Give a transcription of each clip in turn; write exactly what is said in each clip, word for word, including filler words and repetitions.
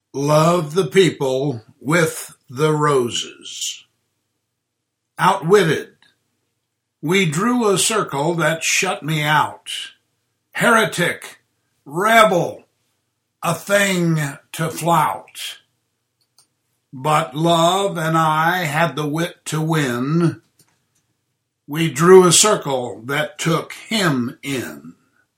Love the people with the roses. Outwitted. We drew a circle that shut me out. Heretic, rebel, a thing to flout. But love and I had the wit to win. We drew a circle that took him in.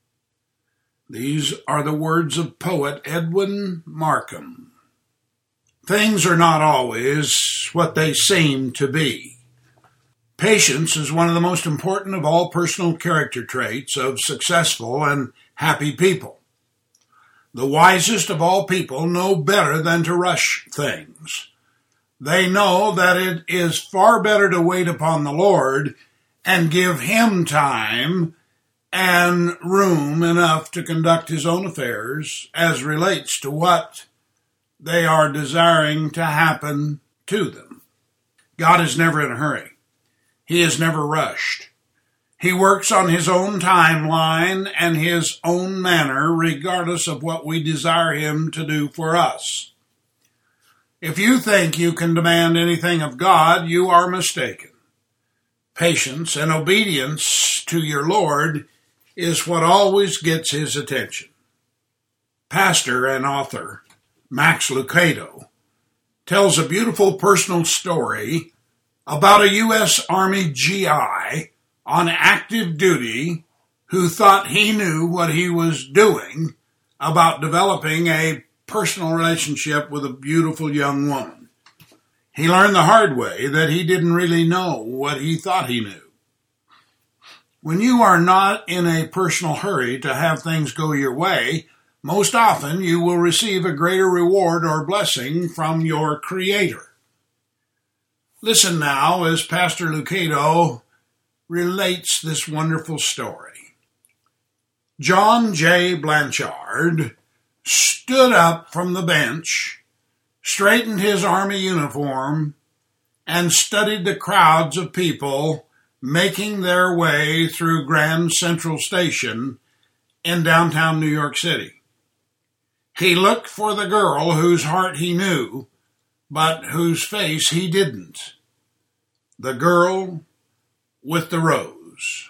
These are the words of poet Edwin Markham. Things are not always what they seem to be. Patience is one of the most important of all personal character traits of successful and happy people. The wisest of all people know better than to rush things. They know that it is far better to wait upon the Lord and give him time and room enough to conduct his own affairs as relates to what they are desiring to happen to them. God is never in a hurry. He is never rushed. He works on his own timeline and his own manner, regardless of what we desire him to do for us. If you think you can demand anything of God, you are mistaken. Patience and obedience to your Lord is what always gets his attention. Pastor and author Max Lucado tells a beautiful personal story about a U S Army G I on active duty who thought he knew what he was doing about developing a personal relationship with a beautiful young woman. He learned the hard way that he didn't really know what he thought he knew. When you are not in a personal hurry to have things go your way, most often you will receive a greater reward or blessing from your Creator. Listen now as Pastor Lucado relates this wonderful story. John J. Blanchard stood up from the bench, straightened his army uniform, and studied the crowds of people making their way through Grand Central Station in downtown New York City. He looked for the girl whose heart he knew, but whose face he didn't. The girl with the rose.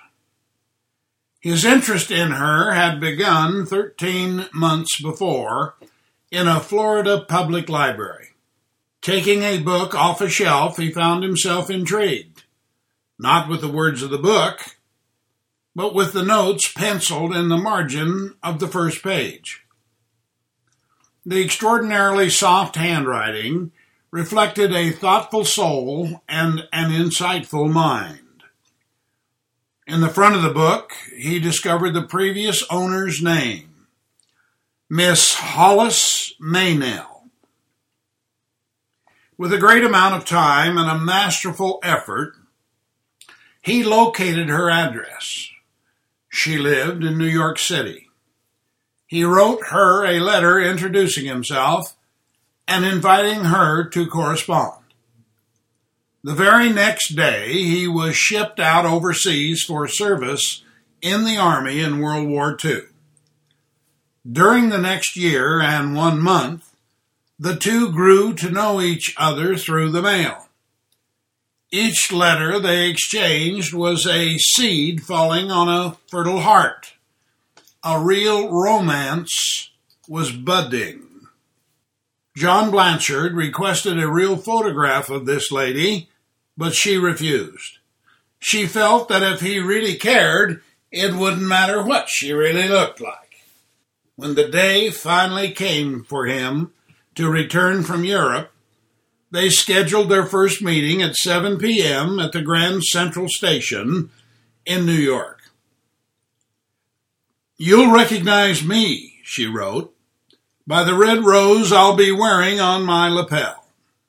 His interest in her had begun thirteen months before in a Florida public library. Taking a book off a shelf, he found himself intrigued, not with the words of the book, but with the notes penciled in the margin of the first page. The extraordinarily soft handwriting reflected a thoughtful soul and an insightful mind. In the front of the book, he discovered the previous owner's name, Miss Hollis Maynell. With a great amount of time and a masterful effort, he located her address. She lived in New York City. He wrote her a letter introducing himself and inviting her to correspond. The very next day, he was shipped out overseas for service in the Army in World War Two. During the next year and one month, the two grew to know each other through the mail. Each letter they exchanged was a seed falling on a fertile heart. A real romance was budding. John Blanchard requested a real photograph of this lady, but she refused. She felt that if he really cared, it wouldn't matter what she really looked like. When the day finally came for him to return from Europe, they scheduled their first meeting at seven p.m. at the Grand Central Station in New York. "You'll recognize me," she wrote, "by the red rose I'll be wearing on my lapel."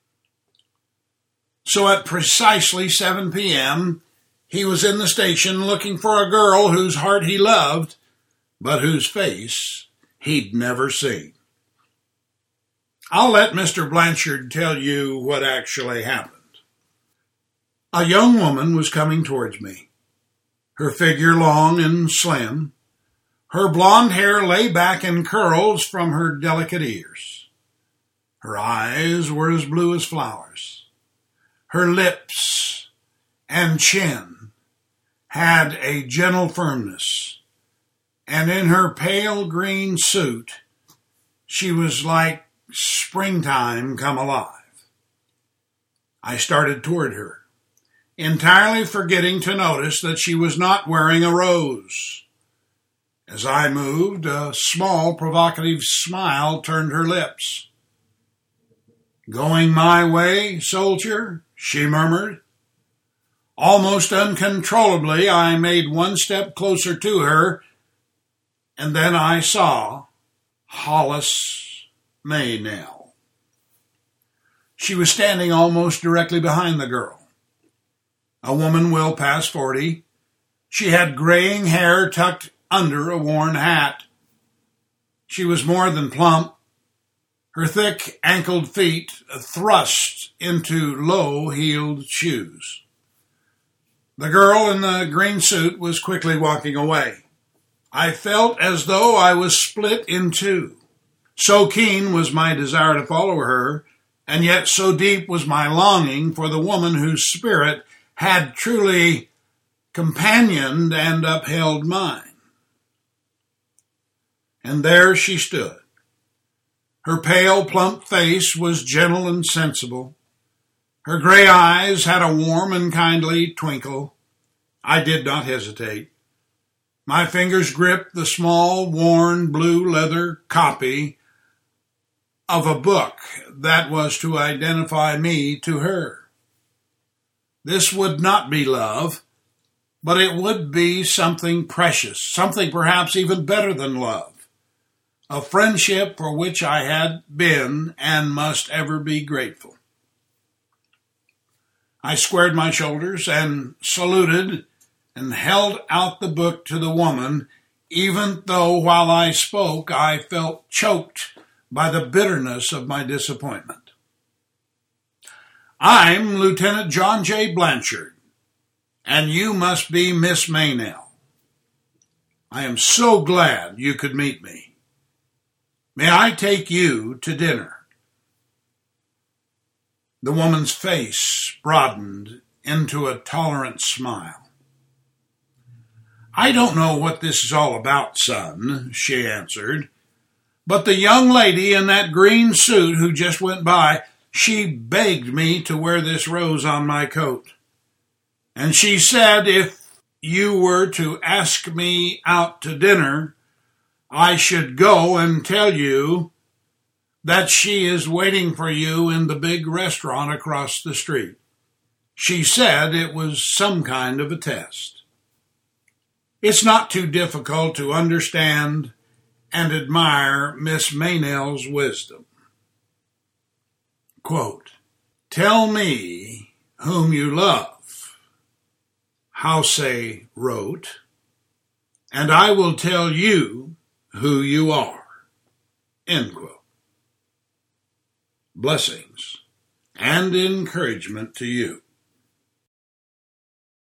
So at precisely seven p.m., he was in the station looking for a girl whose heart he loved, but whose face he'd never seen. I'll let Mister Blanchard tell you what actually happened. A young woman was coming towards me, her figure long and slim. Her blonde hair lay back in curls from her delicate ears. Her eyes were as blue as flowers. Her lips and chin had a gentle firmness, and in her pale green suit, she was like springtime come alive. I started toward her, entirely forgetting to notice that she was not wearing a rose. As I moved, a small, provocative smile turned her lips. "Going my way, soldier?" she murmured. Almost uncontrollably, I made one step closer to her, and then I saw Hollis Meynell. She was standing almost directly behind the girl. A woman well past forty. She had graying hair tucked under a worn hat. She was more than plump. Her thick ankled feet thrust into low-heeled shoes. The girl in the green suit was quickly walking away. I felt as though I was split in two. So keen was my desire to follow her, and yet so deep was my longing for the woman whose spirit had truly companioned and upheld mine. And there she stood. Her pale, plump face was gentle and sensible. Her gray eyes had a warm and kindly twinkle. I did not hesitate. My fingers gripped the small, worn blue leather copy of a book that was to identify me to her. This would not be love, but it would be something precious, something perhaps even better than love, a friendship for which I had been and must ever be grateful. I squared my shoulders and saluted and held out the book to the woman, even though while I spoke I felt choked by the bitterness of my disappointment. "I'm Lieutenant John J. Blanchard, and you must be Miss Meynell. I am so glad you could meet me. May I take you to dinner?" The woman's face broadened into a tolerant smile. "I don't know what this is all about, son," she answered, "but the young lady in that green suit who just went by, she begged me to wear this rose on my coat. And she said if you were to ask me out to dinner, I should go and tell you that she is waiting for you in the big restaurant across the street. She said it was some kind of a test. It's not too difficult to understand and admire Miss Meynell's wisdom." Quote, "Tell me whom you love," Housay wrote, "and I will tell you who you are." End quote. Blessings and encouragement to you.